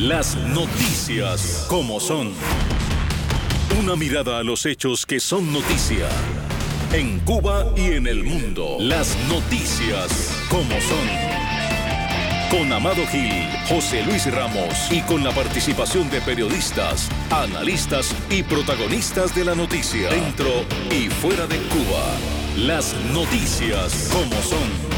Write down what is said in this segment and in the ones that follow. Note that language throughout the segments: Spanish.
Las noticias como son. Una mirada a los hechos que son noticia. En Cuba y en el mundo. Las noticias como son. Con Amado Gil, José Luis Ramos y con la participación de periodistas, analistas y protagonistas de la noticia. Dentro y fuera de Cuba. Las noticias como son.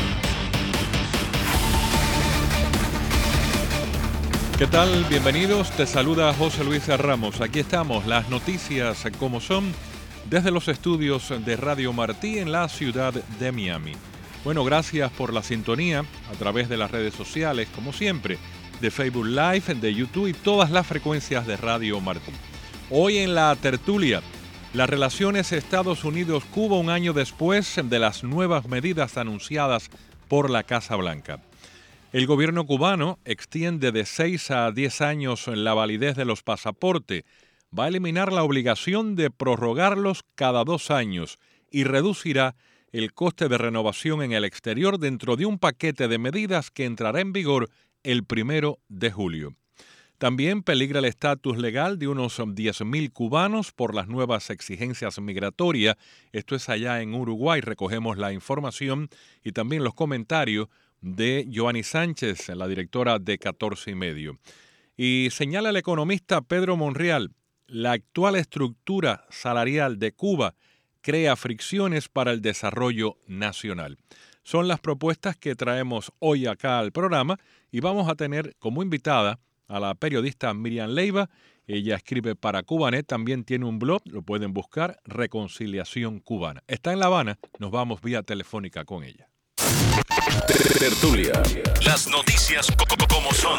¿Qué tal? Bienvenidos. Te saluda José Luis Ramos. Aquí estamos, las noticias como son, desde los estudios de Radio Martí en la ciudad de Miami. Bueno, gracias por la sintonía a través de las redes sociales, como siempre, de Facebook Live, de YouTube y todas las frecuencias de Radio Martí. Hoy en la tertulia, las relaciones Estados Unidos-Cuba un año después de las nuevas medidas anunciadas por la Casa Blanca. El gobierno cubano extiende de 6 a 10 años la validez de los pasaportes, va a eliminar la obligación de prorrogarlos cada 2 años y reducirá el coste de renovación en el exterior dentro de un paquete de medidas que entrará en vigor el 1 de julio. También peligra el estatus legal de unos 10.000 cubanos por las nuevas exigencias migratorias. Esto es allá en Uruguay. Recogemos la información y también los comentarios de Joanny Sánchez, la directora de 14 y medio. Y señala el economista Pedro Monreal, la actual estructura salarial de Cuba crea fricciones para el desarrollo nacional. Son las propuestas que traemos hoy acá al programa y vamos a tener como invitada a la periodista Miriam Leiva. Ella escribe para Cubanet, también tiene un blog, lo pueden buscar, Reconciliación Cubana. Está en La Habana, nos vamos vía telefónica con ella. Tertulia. Las noticias como son.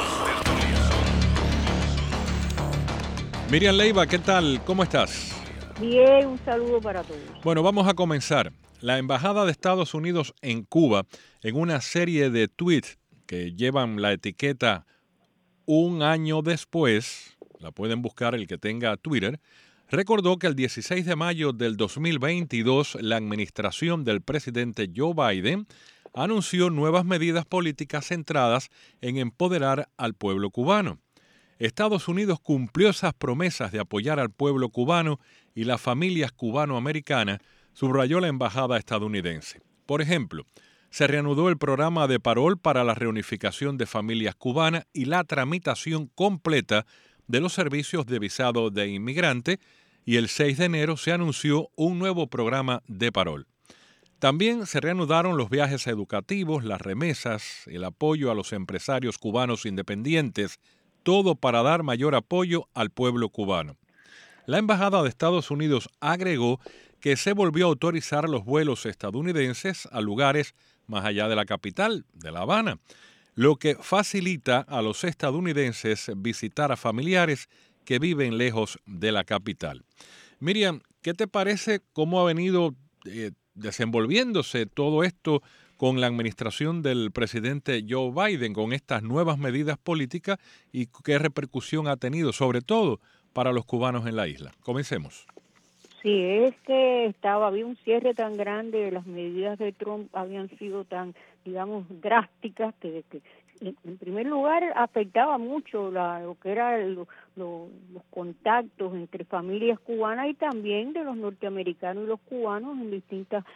Miriam Leiva, ¿qué tal? ¿Cómo estás? Bien, un saludo para todos. Bueno, vamos a comenzar. La Embajada de Estados Unidos en Cuba, en una serie de tweets que llevan la etiqueta un año después, la pueden buscar el que tenga Twitter, recordó que el 16 de mayo del 2022 la administración del presidente Joe Biden anunció nuevas medidas políticas centradas en empoderar al pueblo cubano. Estados Unidos cumplió esas promesas de apoyar al pueblo cubano y las familias cubano-americanas, subrayó la embajada estadounidense. Por ejemplo, se reanudó el programa de parol para la reunificación de familias cubanas y la tramitación completa de los servicios de visado de inmigrante, y el 6 de enero se anunció un nuevo programa de parol. También se reanudaron los viajes educativos, las remesas, el apoyo a los empresarios cubanos independientes, todo para dar mayor apoyo al pueblo cubano. La Embajada de Estados Unidos agregó que se volvió a autorizar los vuelos estadounidenses a lugares más allá de la capital, de La Habana, lo que facilita a los estadounidenses visitar a familiares que viven lejos de la capital. Miriam, ¿qué te parece cómo ha venido desenvolviéndose todo esto con la administración del presidente Joe Biden, con estas nuevas medidas políticas y qué repercusión ha tenido, sobre todo para los cubanos en la isla? Comencemos. Sí, es que había un cierre tan grande, las medidas de Trump habían sido tan, digamos, drásticas que en primer lugar afectaba mucho lo que eran los contactos entre familias cubanas y también de los norteamericanos y los cubanos en distintas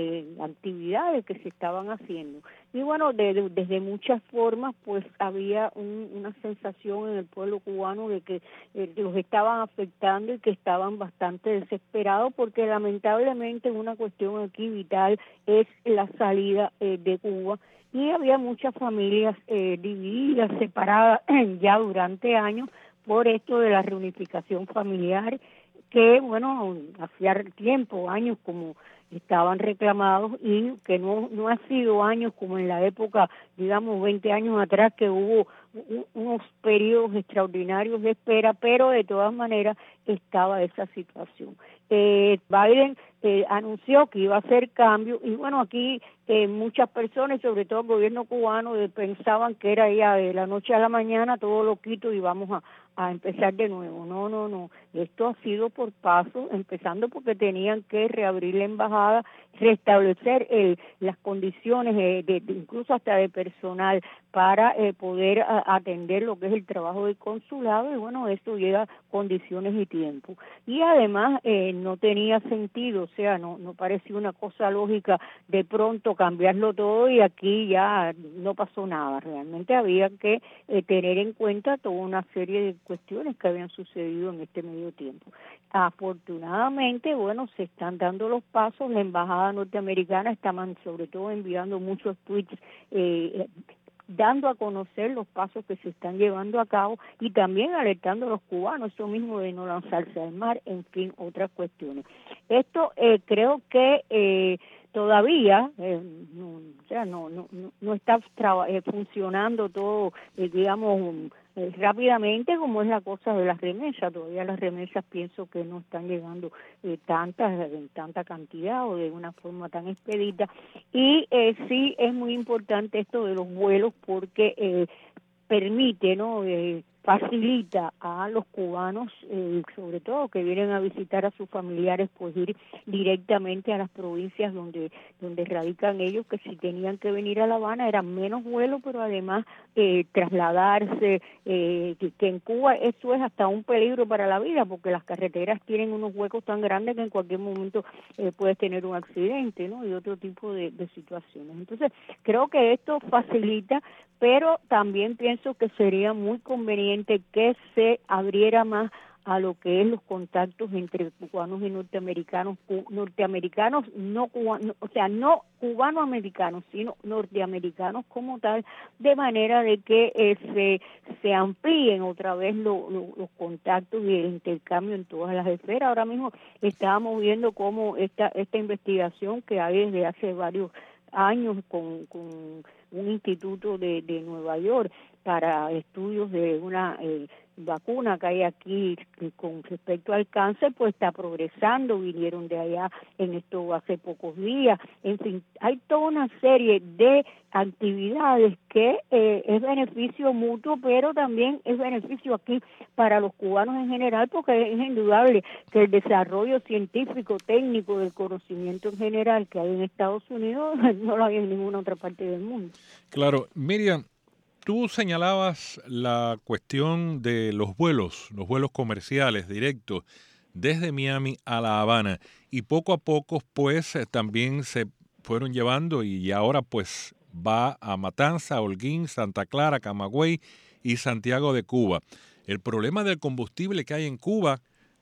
actividades que se estaban haciendo. Y bueno, desde muchas formas pues había una sensación en el pueblo cubano de que los estaban afectando y que estaban bastante desesperados porque lamentablemente una cuestión aquí vital es la salida de Cuba. Y había muchas familias divididas, separadas ya durante años por esto de la reunificación familiar, que bueno, hacía tiempo, años como estaban reclamados y que no ha sido años como en la época, digamos 20 años atrás, que hubo unos periodos extraordinarios de espera, pero de todas maneras estaba esa situación. Biden anunció que iba a hacer cambio, y bueno, aquí muchas personas, sobre todo el gobierno cubano, pensaban que era ya de la noche a la mañana todo lo quito y vamos a empezar de nuevo. No, esto ha sido por pasos, empezando porque tenían que reabrir la embajada, restablecer las condiciones incluso hasta de personal para poder atender lo que es el trabajo del consulado, y bueno, esto lleva condiciones y tiempo. Y además no tenía sentido, o sea, no parecía una cosa lógica de pronto cambiarlo todo y aquí ya no pasó nada. Realmente había que tener en cuenta toda una serie de cuestiones que habían sucedido en este medio tiempo. Afortunadamente, bueno, se están dando los pasos, la embajada norteamericana está sobre todo enviando muchos tweets dando a conocer los pasos que se están llevando a cabo y también alertando a los cubanos, eso mismo de no lanzarse al mar, en fin, otras cuestiones. Esto creo que todavía no está funcionando todo, digamos, rápidamente como es la cosa de las remesas. Todavía las remesas pienso que no están llegando en tanta cantidad o de una forma tan expedita, y sí es muy importante esto de los vuelos porque permite, ¿no? Facilita a los cubanos, sobre todo que vienen a visitar a sus familiares, pues ir directamente a las provincias donde radican ellos, que si tenían que venir a La Habana eran menos vuelos, pero además trasladarse, que en Cuba eso es hasta un peligro para la vida, porque las carreteras tienen unos huecos tan grandes que en cualquier momento puedes tener un accidente, ¿no? Y otro tipo de situaciones. Entonces, creo que esto facilita, pero también pienso que sería muy conveniente que se abriera más a lo que es los contactos entre cubanos y norteamericanos no cubanos, o sea, no cubanoamericanos, sino norteamericanos como tal, de manera de que se amplíen otra vez los contactos y el intercambio en todas las esferas. Ahora mismo estábamos viendo cómo esta investigación que hay desde hace varios años con un instituto de Nueva York para estudios de una vacuna que hay aquí con respecto al cáncer, pues está progresando, vinieron de allá en esto hace pocos días. En fin, hay toda una serie de actividades que es beneficio mutuo, pero también es beneficio aquí para los cubanos en general, porque es indudable que el desarrollo científico, técnico, del conocimiento en general que hay en Estados Unidos no lo hay en ninguna otra parte del mundo. Claro, Miriam, tú señalabas la cuestión de los vuelos comerciales directos desde Miami a La Habana, y poco a poco pues también se fueron llevando, y ahora pues va a Matanza, Holguín, Santa Clara, Camagüey y Santiago de Cuba. El problema del combustible que hay en Cuba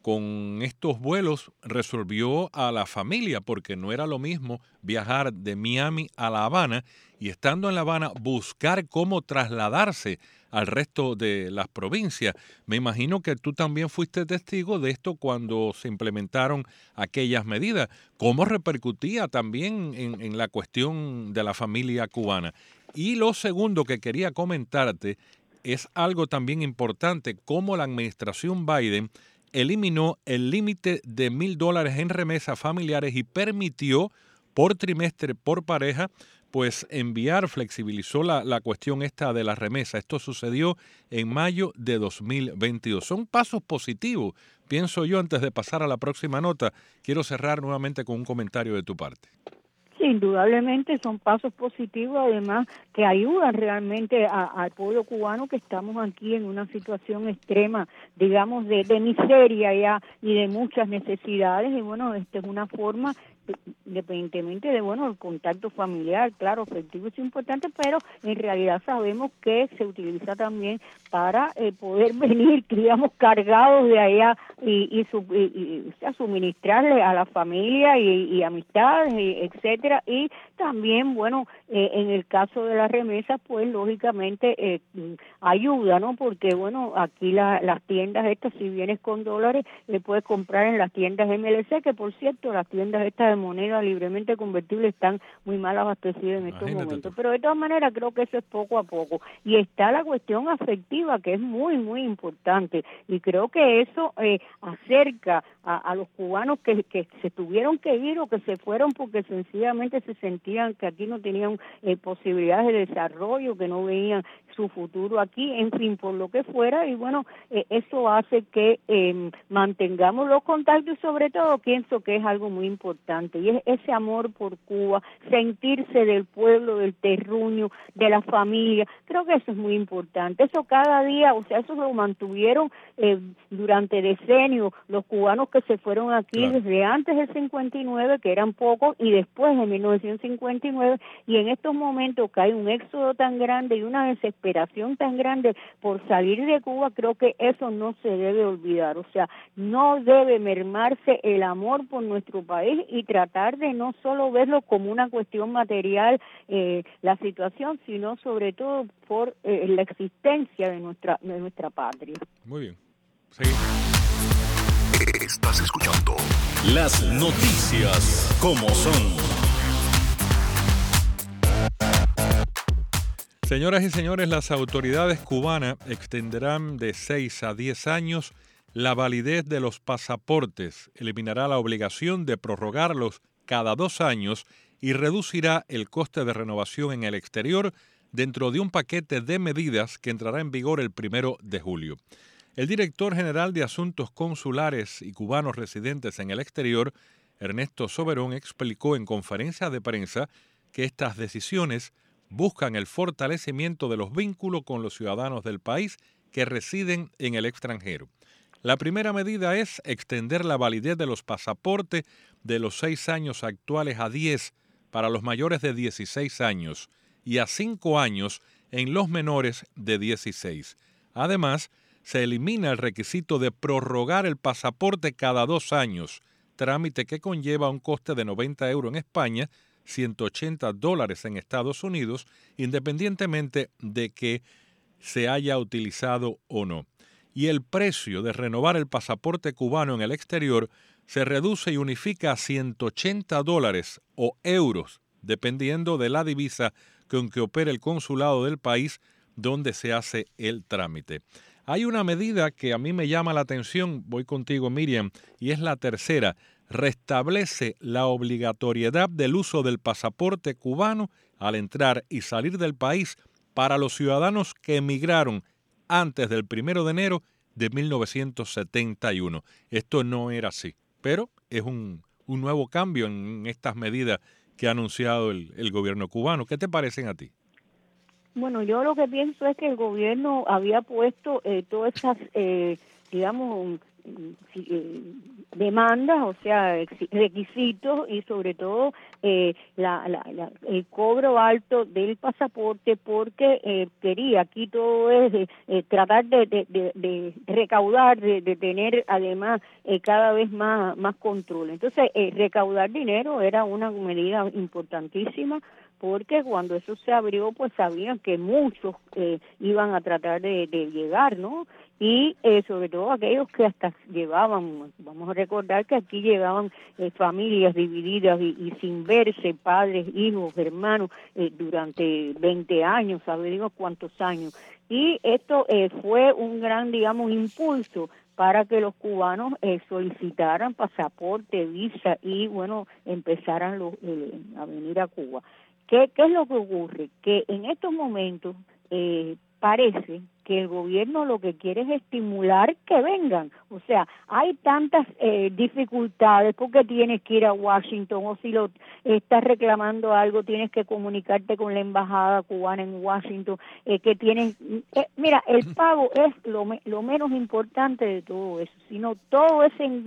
con estos vuelos resolvió a la familia, porque no era lo mismo viajar de Miami a La Habana y estando en La Habana buscar cómo trasladarse al resto de las provincias. Me imagino que tú también fuiste testigo de esto cuando se implementaron aquellas medidas. ¿Cómo repercutía también en la cuestión de la familia cubana? Y lo segundo que quería comentarte es algo también importante, cómo la administración Biden eliminó el límite de $1,000 en remesas familiares y permitió por trimestre, por pareja, pues flexibilizó la cuestión esta de la remesa. Esto sucedió en mayo de 2022. Son pasos positivos, pienso yo. Antes de pasar a la próxima nota, quiero cerrar nuevamente con un comentario de tu parte. Sí, indudablemente son pasos positivos, además que ayudan realmente al pueblo cubano, que estamos aquí en una situación extrema, digamos, de miseria ya y de muchas necesidades, y bueno, esta es una forma, independientemente de, bueno, el contacto familiar, claro, efectivo es importante, pero en realidad sabemos que se utiliza también para poder venir, digamos, cargados de allá y suministrarle a la familia y amistades, etcétera, y también, bueno, en el caso de las remesas, pues lógicamente ayuda, ¿no? Porque, bueno, aquí las tiendas estas, si vienes con dólares, le puedes comprar en las tiendas MLC, que por cierto, las tiendas estas de moneda libremente convertible están muy mal abastecidas en estos momentos. Tú. Pero de todas maneras creo que eso es poco a poco. Y está la cuestión afectiva, que es muy, muy importante. Y creo que eso acerca a los cubanos que se tuvieron que ir o que se fueron porque sencillamente se sentían que aquí no tenían posibilidades de desarrollo, que no veían su futuro aquí, en fin, por lo que fuera. Y bueno, eso hace que mantengamos los contactos y sobre todo pienso que es algo muy importante y es ese amor por Cuba, sentirse del pueblo, del terruño, de la familia. Creo que eso es muy importante. Eso cada día, o sea, eso lo mantuvieron durante decenios los cubanos que se fueron aquí desde antes del 59, que eran pocos, y después de 1959, y en estos momentos que hay un éxodo tan grande y una desesperación tan grande por salir de Cuba, creo que eso no se debe olvidar. O sea, no debe mermarse el amor por nuestro país y tratar de no solo verlo como una cuestión material, la situación, sino sobre todo por la existencia de nuestra patria. Muy bien. Seguimos. Estás escuchando las noticias como son. Señoras y señores, las autoridades cubanas extenderán de 6 a 10 años la validez de los pasaportes, eliminará la obligación de prorrogarlos cada 2 años y reducirá el coste de renovación en el exterior dentro de un paquete de medidas que entrará en vigor el 1 de julio. El director general de Asuntos Consulares y Cubanos Residentes en el Exterior, Ernesto Soberón, explicó en conferencia de prensa que estas decisiones buscan el fortalecimiento de los vínculos con los ciudadanos del país que residen en el extranjero. La primera medida es extender la validez de los pasaportes de los 6 años actuales a 10 para los mayores de 16 años y a 5 años en los menores de 16. Además, se elimina el requisito de prorrogar el pasaporte cada 2 años, trámite que conlleva un coste de 90 euros en España, $180 en Estados Unidos, independientemente de que se haya utilizado o no. Y el precio de renovar el pasaporte cubano en el exterior se reduce y unifica a $180 o euros, dependiendo de la divisa con que opere el consulado del país donde se hace el trámite. Hay una medida que a mí me llama la atención, voy contigo Miriam, y es la tercera. Restablece la obligatoriedad del uso del pasaporte cubano al entrar y salir del país para los ciudadanos que emigraron antes del 1 de enero de 1971. Esto no era así, pero es un nuevo cambio en estas medidas que ha anunciado el gobierno cubano. ¿Qué te parecen a ti? Bueno, yo lo que pienso es que el gobierno había puesto todas esas, digamos, demandas, o sea, requisitos y sobre todo el cobro alto del pasaporte porque quería, aquí todo es tratar de recaudar, de tener además cada vez más control. Entonces, recaudar dinero era una medida importantísima porque cuando eso se abrió, pues sabían que muchos iban a tratar de llegar, ¿no? Y sobre todo aquellos que hasta llevaban, vamos a recordar que aquí llegaban familias divididas y sin verse, padres, hijos, hermanos, durante 20 años, ¿sabe? Digo cuántos años. Y esto fue un gran, digamos, impulso para que los cubanos solicitaran pasaporte, visa y, bueno, empezaran a venir a Cuba. ¿Qué es lo que ocurre? Que en estos momentos parece que el gobierno lo que quiere es estimular que vengan. O sea, hay tantas dificultades porque tienes que ir a Washington o si lo estás reclamando algo tienes que comunicarte con la embajada cubana en Washington, que tienen... mira, el pago es lo menos importante de todo eso, sino todo ese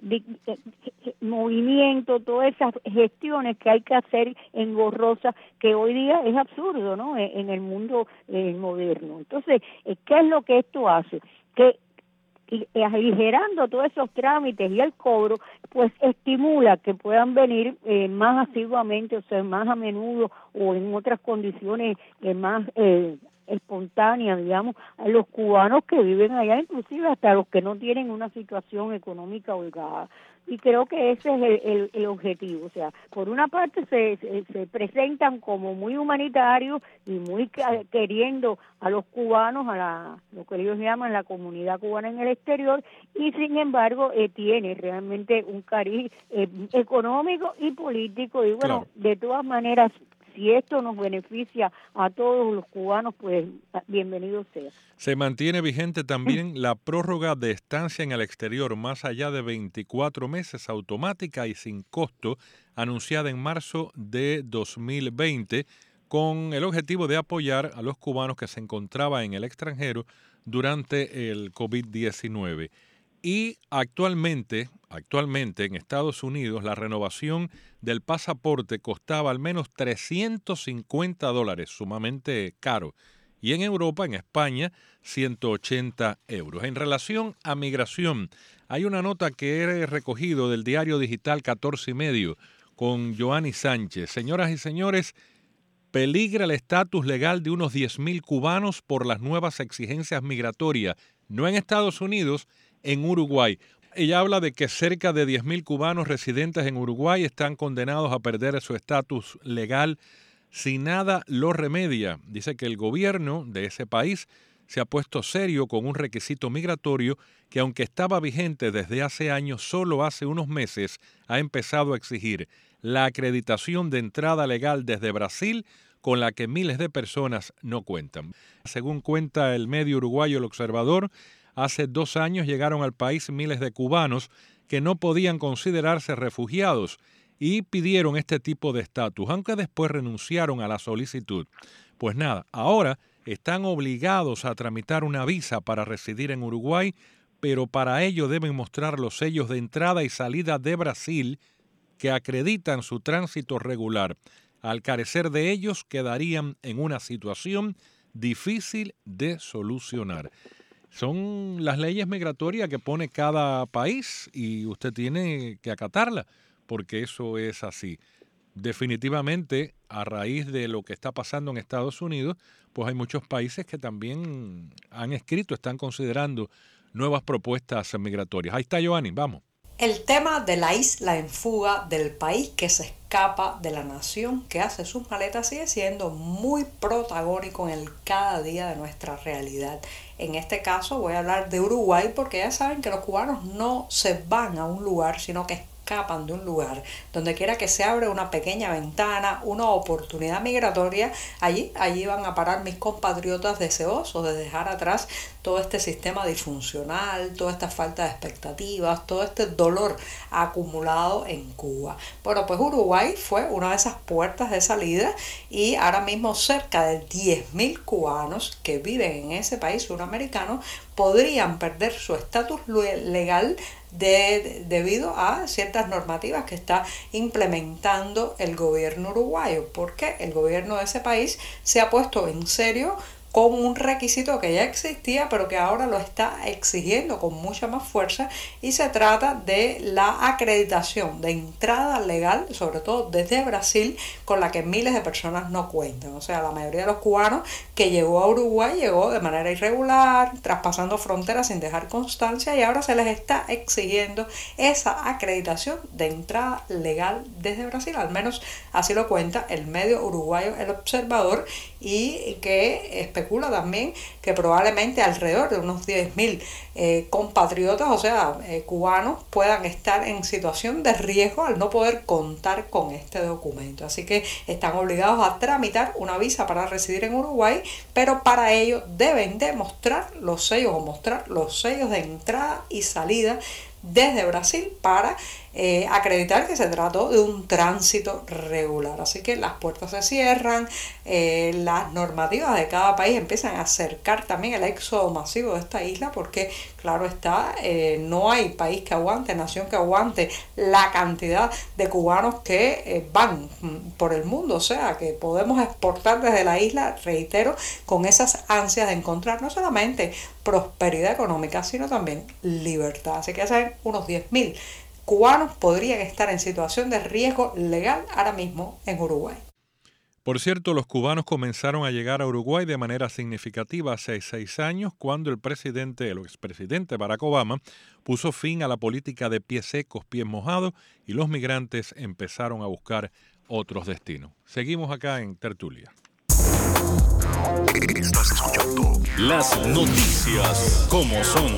movimiento, todas esas gestiones que hay que hacer engorrosas, que hoy día es absurdo, ¿no?, en el mundo moderno. Entonces, ¿qué es lo que esto hace? Que aligerando todos esos trámites y el cobro, pues estimula que puedan venir más asiduamente, o sea, más a menudo o en otras condiciones más espontánea, digamos, a los cubanos que viven allá, inclusive hasta los que no tienen una situación económica holgada. Y creo que ese es el objetivo. O sea, por una parte se presentan como muy humanitarios y muy queriendo a los cubanos, lo que ellos llaman la comunidad cubana en el exterior, y sin embargo tiene realmente un cariz económico y político. Y bueno, claro, de todas maneras, si esto nos beneficia a todos los cubanos, pues bienvenido sea. Se mantiene vigente también la prórroga de estancia en el exterior más allá de 24 meses, automática y sin costo, anunciada en marzo de 2020, con el objetivo de apoyar a los cubanos que se encontraban en el extranjero durante el COVID-19. Y actualmente en Estados Unidos la renovación del pasaporte costaba al menos $350, sumamente caro. Y en Europa, en España, 180 euros. En relación a migración, hay una nota que he recogido del diario digital 14 y medio con Joanny Sánchez. Señoras y señores, peligra el estatus legal de unos 10.000 cubanos por las nuevas exigencias migratorias, no en Estados Unidos, en Uruguay. Ella habla de que cerca de 10.000 cubanos residentes en Uruguay están condenados a perder su estatus legal si nada lo remedia. Dice que el gobierno de ese país se ha puesto serio con un requisito migratorio que, aunque estaba vigente desde hace años, solo hace unos meses ha empezado a exigir la acreditación de entrada legal desde Brasil, con la que miles de personas no cuentan. Según cuenta el medio uruguayo El Observador, hace 2 años llegaron al país miles de cubanos que no podían considerarse refugiados y pidieron este tipo de estatus, aunque después renunciaron a la solicitud. Pues nada, ahora están obligados a tramitar una visa para residir en Uruguay, pero para ello deben mostrar los sellos de entrada y salida de Brasil que acreditan su tránsito regular. Al carecer de ellos, quedarían en una situación difícil de solucionar. Son las leyes migratorias que pone cada país y usted tiene que acatarla, porque eso es así. Definitivamente, a raíz de lo que está pasando en Estados Unidos, pues hay muchos países que también han escrito, están considerando nuevas propuestas migratorias. Ahí está, Joanny, vamos. El tema de la isla en fuga, del país que se escapa de la nación que hace sus maletas, sigue siendo muy protagónico en el cada día de nuestra realidad. En este caso voy a hablar de Uruguay, porque ya saben que los cubanos no se van a un lugar, sino que escapan de un lugar. Donde quiera que se abre una pequeña ventana, una oportunidad migratoria, allí van a parar mis compatriotas deseosos de dejar atrás todo este sistema disfuncional, toda esta falta de expectativas, todo este dolor acumulado en Cuba. Bueno, pues Uruguay fue una de esas puertas de salida, y ahora mismo cerca de 10.000 cubanos que viven en ese país suramericano podrían perder su estatus legal debido a ciertas normativas que está implementando el gobierno uruguayo, porque el gobierno de ese país se ha puesto en serio con un requisito que ya existía, pero que ahora lo está exigiendo con mucha más fuerza, y se trata de la acreditación de entrada legal, sobre todo desde Brasil, con la que miles de personas no cuentan. O sea, la mayoría de los cubanos que llegó a Uruguay llegó de manera irregular, traspasando fronteras sin dejar constancia, y ahora se les está exigiendo esa acreditación de entrada legal desde Brasil. Al menos así lo cuenta el medio uruguayo El Observador, y que especula también que probablemente alrededor de unos 10.000 compatriotas, o sea, cubanos, puedan estar en situación de riesgo al no poder contar con este documento. Así que están obligados a tramitar una visa para residir en Uruguay, pero para ello deben demostrar los sellos o mostrar los sellos de entrada y salida desde Brasil para acreditar que se trató de un tránsito regular. Así que las puertas se cierran, las normativas de cada país empiezan a acercar también el éxodo masivo de esta isla, porque claro está, no hay país que aguante, nación que aguante la cantidad de cubanos que van por el mundo. O sea, que podemos exportar desde la isla, reitero, con esas ansias de encontrar no solamente prosperidad económica, sino también libertad. Así que ya saben, unos 10.000 cubanos podrían estar en situación de riesgo legal ahora mismo en Uruguay. Por cierto, los cubanos comenzaron a llegar a Uruguay de manera significativa hace 6 años, cuando el expresidente Barack Obama puso fin a la política de pies secos, pies mojados, y los migrantes empezaron a buscar otros destinos. Seguimos acá en Tertulia. Estás escuchando las noticias como son.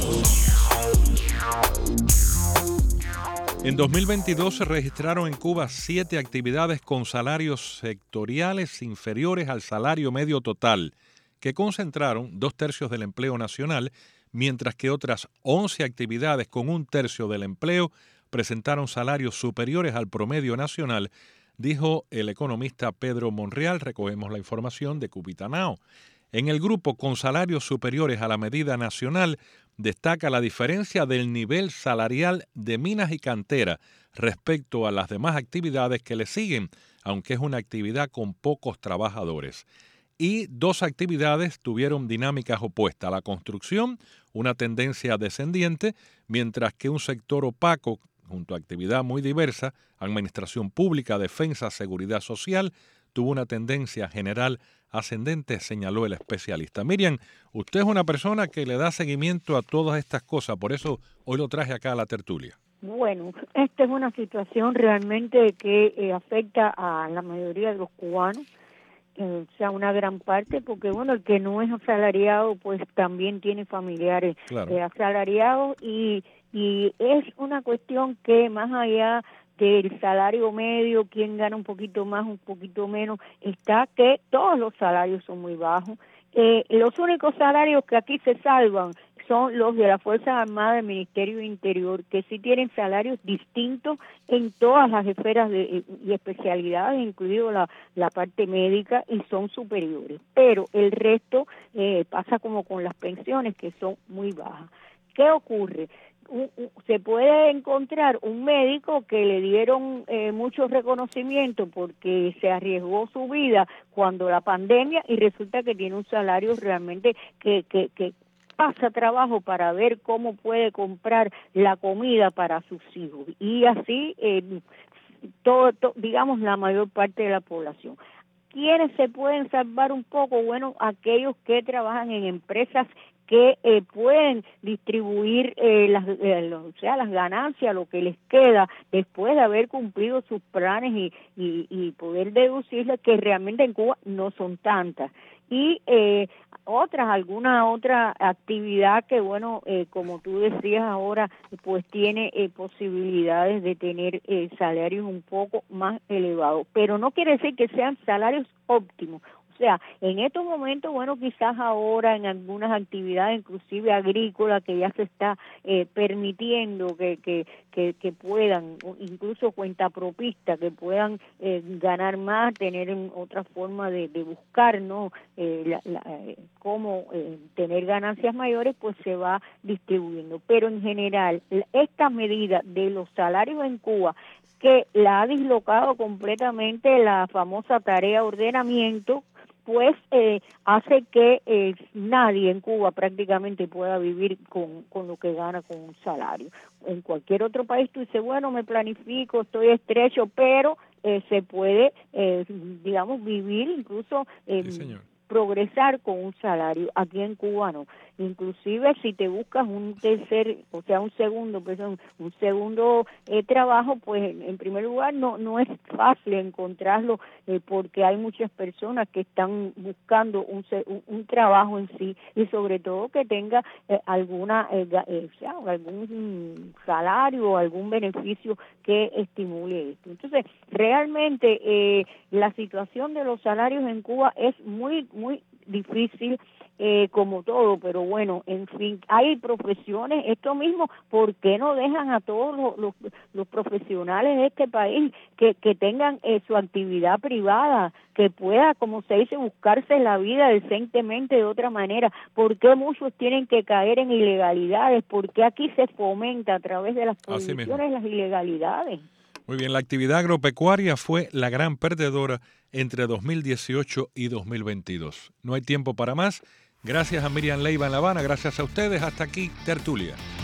En 2022 se registraron en Cuba 7 actividades con salarios sectoriales inferiores al salario medio total, que concentraron 2/3 del empleo nacional, mientras que otras 11 actividades con 1/3 del empleo presentaron salarios superiores al promedio nacional, dijo el economista Pedro Monreal. Recogemos la información de Cubitanao. En el grupo con salarios superiores a la medida nacional, destaca la diferencia del nivel salarial de minas y cantera respecto a las demás actividades que le siguen, aunque es una actividad con pocos trabajadores. Y 2 actividades tuvieron dinámicas opuestas. La construcción, una tendencia descendiente, mientras que un sector opaco, junto a actividad muy diversa, administración pública, defensa, seguridad social, tuvo una tendencia general ascendente, señaló el especialista. Miriam, usted es una persona que le da seguimiento a todas estas cosas, por eso hoy lo traje acá a la tertulia. Bueno, esta es una situación realmente que afecta a la mayoría de los cubanos, o sea, una gran parte, porque bueno, el que no es asalariado, pues también tiene familiares asalariados, y es una cuestión que más allá del salario medio, quien gana un poquito más, un poquito menos, está que todos los salarios son muy bajos. Los únicos salarios que aquí se salvan son los de las Fuerzas Armadas del Ministerio de Interior, que sí tienen salarios distintos en todas las esferas y especialidades, incluido la parte médica, y son superiores. Pero el resto pasa como con las pensiones, que son muy bajas. ¿Qué ocurre? Se puede encontrar un médico que le dieron mucho reconocimiento porque se arriesgó su vida cuando la pandemia, y resulta que tiene un salario realmente que pasa trabajo para ver cómo puede comprar la comida para sus hijos, y así digamos la mayor parte de la población. ¿Quiénes se pueden salvar un poco? Bueno, aquellos que trabajan en empresas que pueden distribuir las ganancias, lo que les queda después de haber cumplido sus planes, y poder deducirles que realmente en Cuba no son tantas. Y alguna otra actividad que, bueno, como tú decías ahora, pues tiene posibilidades de tener salarios un poco más elevados, pero no quiere decir que sean salarios óptimos. O sea, en estos momentos, bueno, quizás ahora en algunas actividades, inclusive agrícolas, que ya se está permitiendo que puedan, incluso cuentapropistas, que puedan ganar más, tener otra forma de buscar, ¿no? Cómo tener ganancias mayores, pues se va distribuyendo. Pero en general, esta medida de los salarios en Cuba, que la ha dislocado completamente la famosa tarea de ordenamiento, pues hace que nadie en Cuba prácticamente pueda vivir con lo que gana con un salario. En cualquier otro país tú dices, bueno, me planifico, estoy estrecho, pero se puede, digamos, vivir, incluso progresar con un salario. Aquí en Cuba no. Inclusive si te buscas un segundo trabajo, pues en primer lugar no es fácil encontrarlo, porque hay muchas personas que están buscando un trabajo en sí, y sobre todo que tenga algún salario o algún beneficio que estimule esto. Entonces, realmente la situación de los salarios en Cuba es muy difícil, como todo, pero bueno, en fin, hay profesiones, esto mismo, ¿por qué no dejan a todos los profesionales de este país que tengan su actividad privada, que pueda, como se dice, buscarse la vida decentemente de otra manera? ¿Por qué muchos tienen que caer en ilegalidades? ¿Por qué aquí se fomenta a través de las prohibiciones las ilegalidades? Muy bien, la actividad agropecuaria fue la gran perdedora entre 2018 y 2022. No hay tiempo para más. Gracias a Miriam Leiva en La Habana, gracias a ustedes. Hasta aquí, Tertulia.